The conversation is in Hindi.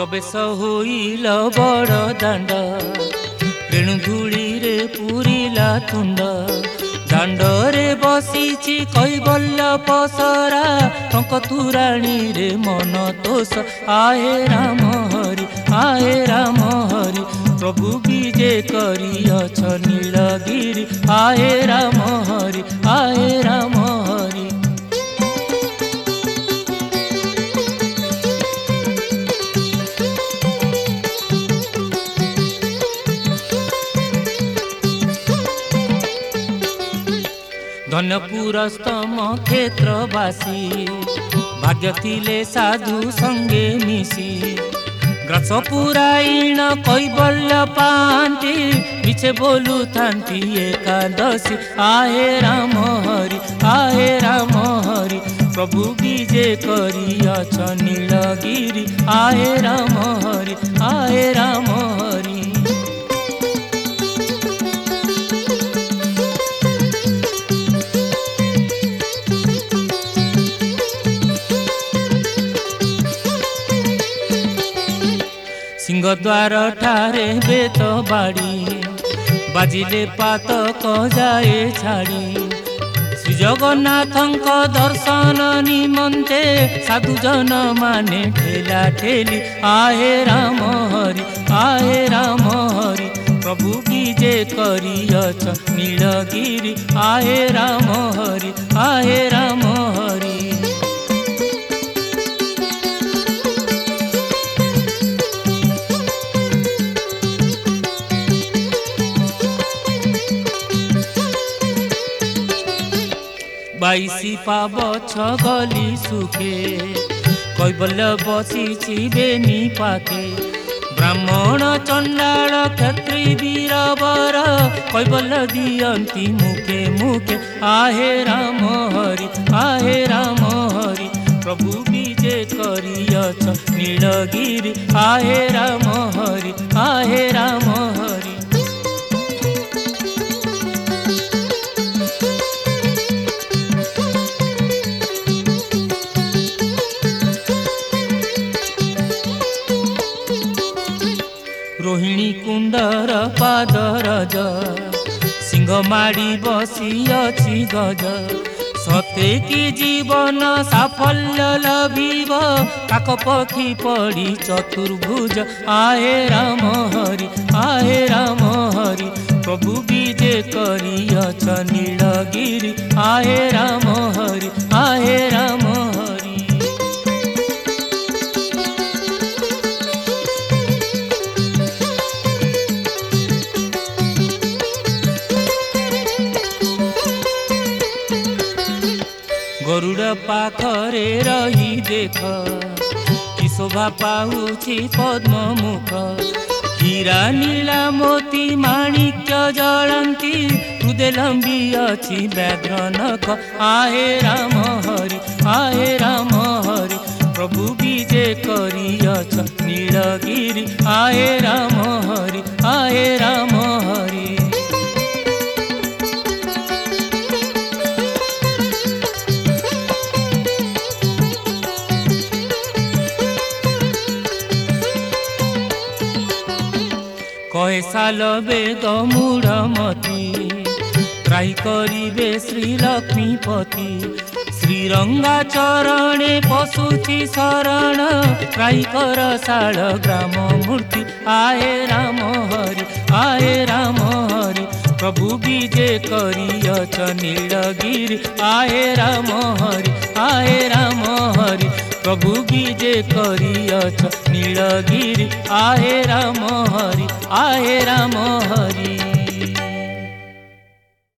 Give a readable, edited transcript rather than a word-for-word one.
प्रवेश होइल बड़ दाण्ड रेणु धूली रे पूरिला तुंड दाण्डरे बसीची कैबल्य पसरा टंक तुराणी रे मन तोष आहे राम हरि प्रभु विजे करियछ नीलगिरी आहे राम हरि धन्यपुरस्तम क्षेत्रवासी भाग्य थिले साधु संगे मिसी ग्रास पुराण कैबल्य पांती मिछे बोलू थांती एकादशी आहे राम हरि प्रभु विजे करियछ नीलगिरी आहे राम हरि सिंहद्वार ठारे बेत बाड़ी बाजिले पातक जाए छाड़ी श्री जगन्नाथंक दर्शन निमंते साधु जन माने ठेला ठेली आहे राम हरि प्रभु विजे करियछ नीलगिरी आहे राम हरि बाईसी पाव छगली सुखे कैबल्य बसीची बेनी पाखे ब्राह्मण चंडाल क्षत्रि वीरवर कैबल्य दियंती मुखे मुखे आहे राम हरि प्रभु विजे करियछ नीलगिरी आहे राम हरि रोहिणी कुंडर पादरज सिंह माड़ी बसियछि गज सते कि जीवन साफल्य लभिब काक पक्षी पड़ी चतुर्भुज आहे राम हरि प्रभु विजे करियछ नीलगिरी आहे राम हरि गरुड़ पाखरे रही देख कि शोभा पाउछि पद्म मुख हीरा नीला मोती माणिक्य जलंती हृदय लंबी अछि व्याघ्र नख आहे राम हरि प्रभु विजे करियछ नीलगिरी आहे राम हरि कहे साल वेद मूढ़मती त्राही करिबे श्री लक्ष्मीपति श्रीरंगा चरणे पशुछि शरण त्राही कर शाल ग्राम मूर्ति आहे राम हरि प्रभु विजे करियछ नीलगिरी आहे राम हरि प्रभु विजे करियछ नीलगिरी आहे राम हरि